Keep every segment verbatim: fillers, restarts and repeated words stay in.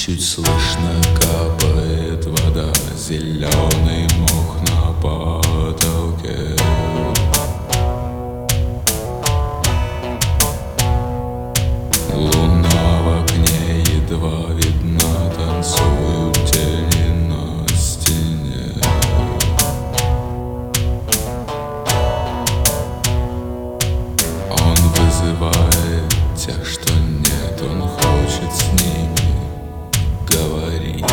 Чуть слышно капает вода, зеленый мох на потолке. Луна в окне едва видна, танцуют тени на стене. Он вызывает тех, что нет, он хочет с ними говорить.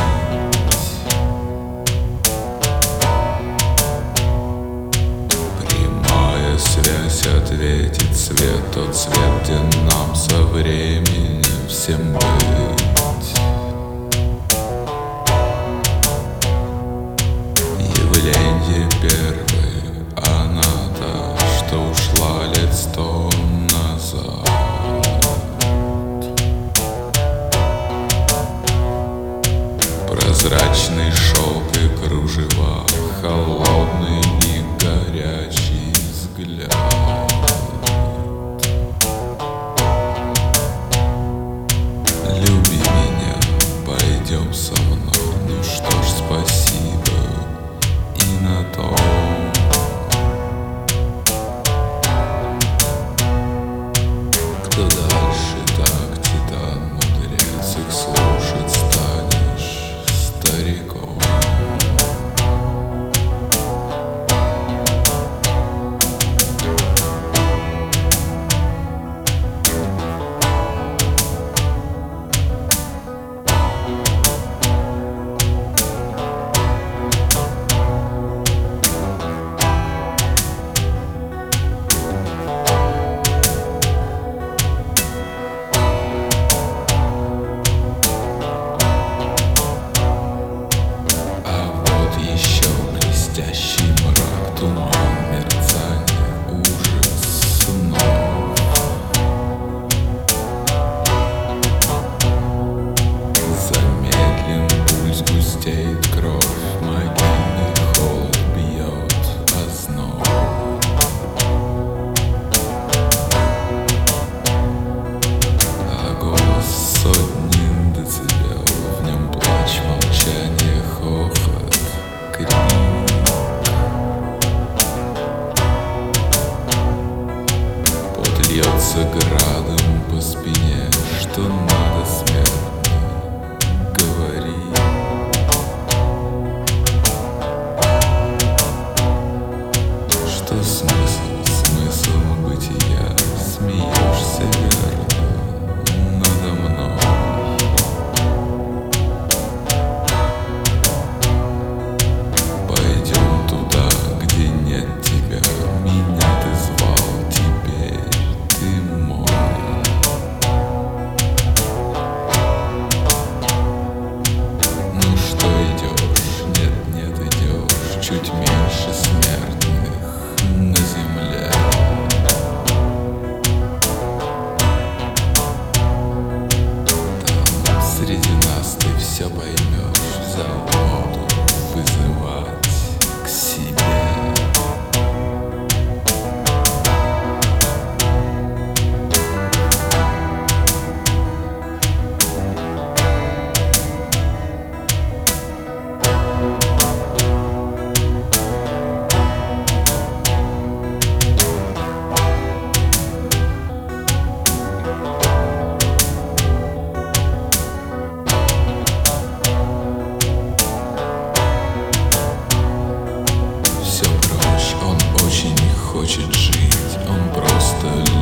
Прямая связь ответит свет, тот свет, где нам со временем всем быть. Явление первое, она та, что ушла лет сто назад. Прозрачный шелк и кружева, холодный и горячий взгляд. Люби меня, пойдем со мной. Ну что ж, спасибо и на том. Кто дальше так, титан, мудрец, их слушать станешь стариком. Блестящий мрак, туман, мерцание, ужас снов. Замедлен пульс, густеет кровь, могильный холод бьет озноб. А голос сотни децибел, в нем плач, молчание, хохот, крик. Льется градом по спине, что надо смертно говорить. Что смысл, смысл бытия, смеешься верно надо мной. Пойдем туда, где нет тебя, меня ты звал, теперь ты мой. Ну что идешь, нет, нет идешь, чуть меньше смертных на земле. Там среди нас ты все поймешь, заботу вызывать к себе. Хочет жить, он просто